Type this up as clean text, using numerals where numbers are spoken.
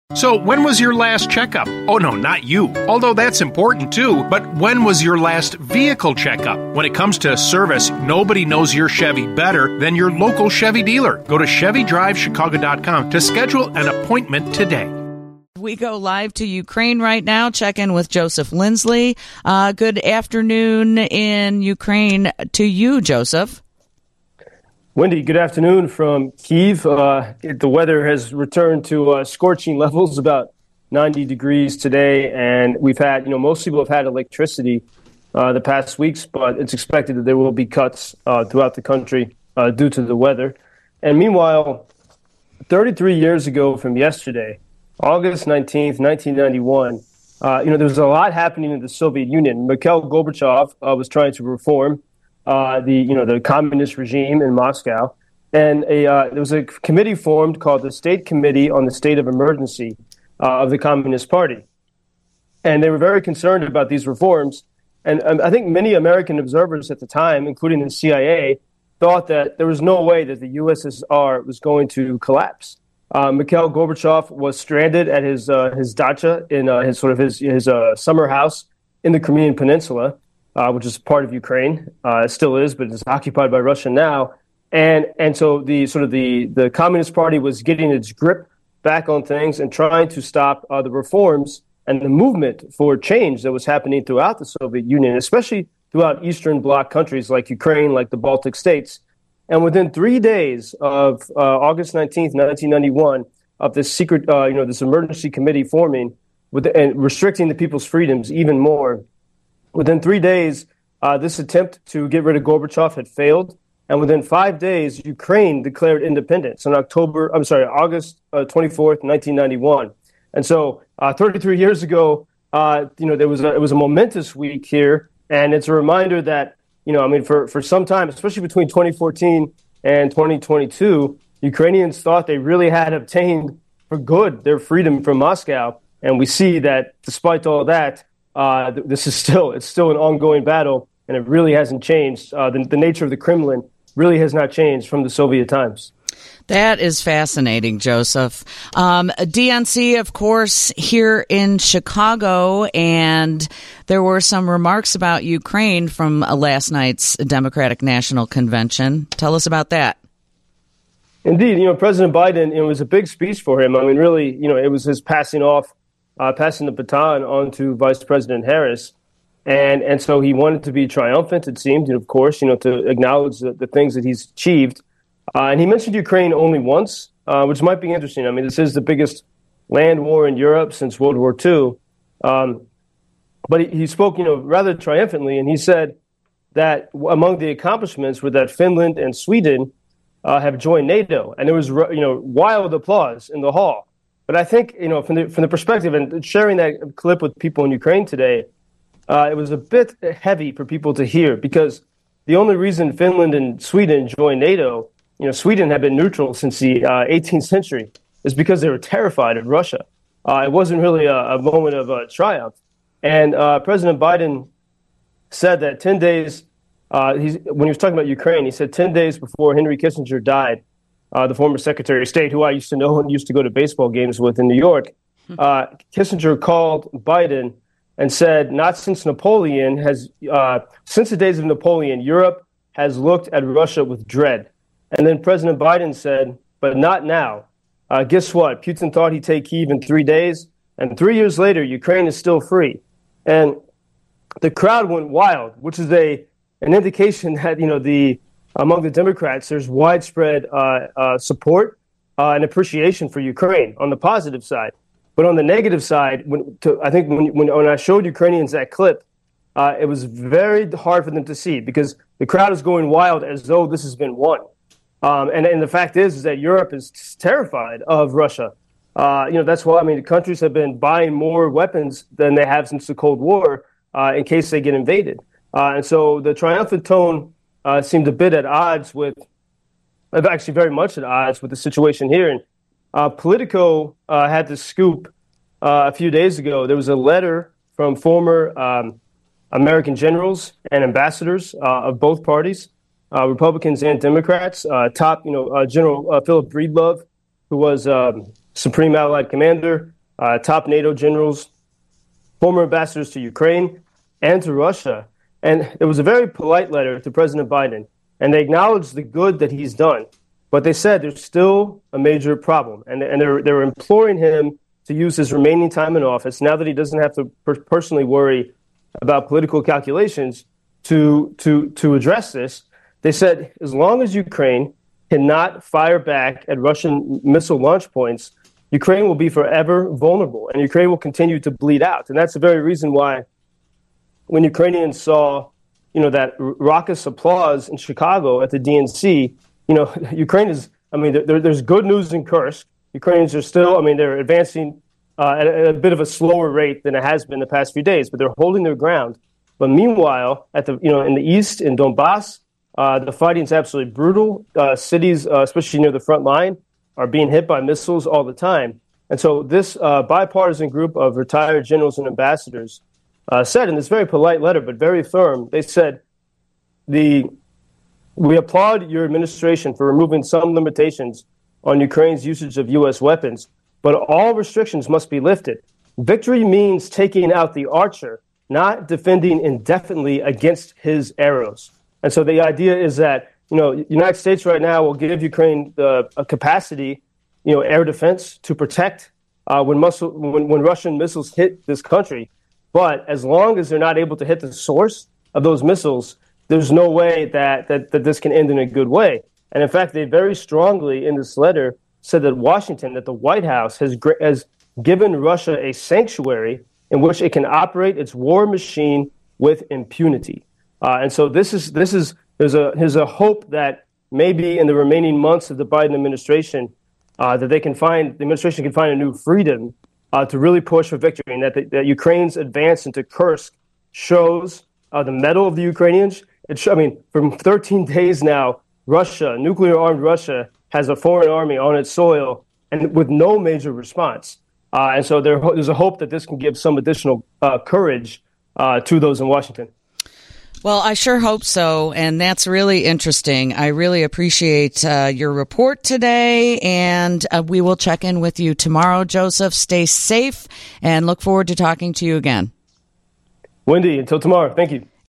So, when was your last checkup? Oh, no, not you. Although that's important too, but when was your last vehicle checkup? When it comes to service, nobody knows your Chevy better than your local Chevy dealer. Go to ChevyDriveChicago.com to schedule an appointment today. We go live to Ukraine right now. Check in with Joseph Lindsley. Good afternoon in Ukraine to you, Joseph. Wendy, good afternoon from Kyiv. The weather has returned to scorching levels, about 90 degrees today, and we've had, most people have had electricity the past weeks, but it's expected that there will be cuts throughout the country due to the weather. And meanwhile, 33 years ago from yesterday, August 19th, 1991, there was a lot happening in the Soviet Union. Mikhail Gorbachev was trying to reform the communist regime in Moscow, and there was a committee formed called the State Committee on the State of Emergency of the Communist Party, and they were very concerned about these reforms. And I think many American observers at the time, including the CIA, thought that there was no way that the USSR was going to collapse. Mikhail Gorbachev was stranded at his dacha in his summer house in the Crimean Peninsula, which is part of Ukraine. It still is, but it's occupied by Russia now. And so the Communist Party was getting its grip back on things and trying to stop the reforms and the movement for change that was happening throughout the Soviet Union, especially throughout Eastern Bloc countries like Ukraine, like the Baltic states. And within 3 days of August 19th, 1991, of this secret, this emergency committee forming and restricting the people's freedoms even more, within 3 days, this attempt to get rid of Gorbachev had failed. And within 5 days, Ukraine declared independence on August 24th, 1991. And so 33 years ago, it was a momentous week here. And it's a reminder that, for some time, especially between 2014 and 2022, Ukrainians thought they really had obtained for good their freedom from Moscow. And we see that despite all that, it's still an ongoing battle, and it really hasn't changed. The nature of the Kremlin really has not changed from the Soviet times. That is fascinating, Joseph. DNC, of course, here in Chicago, and there were some remarks about Ukraine from last night's Democratic National Convention. Tell us about that. Indeed, President Biden, it was a big speech for him. Really, it was his passing the baton on to Vice President Harris. And so he wanted to be triumphant, it seemed, of course, to acknowledge the things that he's achieved. And he mentioned Ukraine only once, which might be interesting. This is the biggest land war in Europe since World War II. But he spoke, rather triumphantly, and he said that among the accomplishments were that Finland and Sweden have joined NATO. And there was, wild applause in the hall. But I think, from the perspective and sharing that clip with people in Ukraine today, it was a bit heavy for people to hear, because the only reason Finland and Sweden joined NATO, Sweden had been neutral since the 18th century, is because they were terrified of Russia. It wasn't really a moment of triumph. And President Biden said that 10 days, when he was talking about Ukraine, he said 10 days before Henry Kissinger died, the former Secretary of State, who I used to know and used to go to baseball games with in New York, Kissinger called Biden and said, not since Napoleon since the days of Napoleon, Europe has looked at Russia with dread. And then President Biden said, but not now. Guess what? Putin thought he'd take Kyiv in 3 days, and 3 years later, Ukraine is still free. And the crowd went wild, which is an indication that, among the Democrats, there's widespread support and appreciation for Ukraine on the positive side. But on the negative side, when I showed Ukrainians that clip, it was very hard for them to see, because the crowd is going wild as though this has been won. And the fact is that Europe is terrified of Russia. That's why, the countries have been buying more weapons than they have since the Cold War in case they get invaded. And so the triumphant tone seemed a bit at odds actually very much at odds with the situation here. And Politico had this scoop a few days ago. There was a letter from former American generals and ambassadors of both parties, Republicans and Democrats. General Philip Breedlove, who was Supreme Allied Commander, top NATO generals, former ambassadors to Ukraine and to Russia. And it was a very polite letter to President Biden, and they acknowledged the good that he's done. But they said there's still a major problem, and they're imploring him to use his remaining time in office, now that he doesn't have to personally worry about political calculations, to address this. They said as long as Ukraine cannot fire back at Russian missile launch points, Ukraine will be forever vulnerable, and Ukraine will continue to bleed out. And that's the very reason why when Ukrainians saw, that raucous applause in Chicago at the DNC, Ukraine is, there's good news in Kursk. Ukrainians are still, they're advancing at a bit of a slower rate than it has been the past few days, but they're holding their ground. But meanwhile, in the east, in Donbass, the fighting is absolutely brutal. Cities, especially near the front line, are being hit by missiles all the time. And so this bipartisan group of retired generals and ambassadors said in this very polite letter, but very firm, they said, we applaud your administration for removing some limitations on Ukraine's usage of U.S. weapons, but all restrictions must be lifted. Victory means taking out the archer, not defending indefinitely against his arrows. And so the idea is that, the United States right now will give Ukraine a capacity, air defense to protect when Russian missiles hit this country. But as long as they're not able to hit the source of those missiles, there's no way that this can end in a good way. And in fact, they very strongly in this letter said that that the White House has given Russia a sanctuary in which it can operate its war machine with impunity. And so there's a hope that maybe in the remaining months of the Biden administration, that the administration can find a new freedom to really push for victory, and that Ukraine's advance into Kursk shows the mettle of the Ukrainians. From 13 days now, nuclear-armed Russia, has a foreign army on its soil and with no major response. And so there's a hope that this can give some additional courage to those in Washington. Well, I sure hope so, and that's really interesting. I really appreciate your report today, and we will check in with you tomorrow, Joseph. Stay safe, and look forward to talking to you again. Wendy, until tomorrow. Thank you.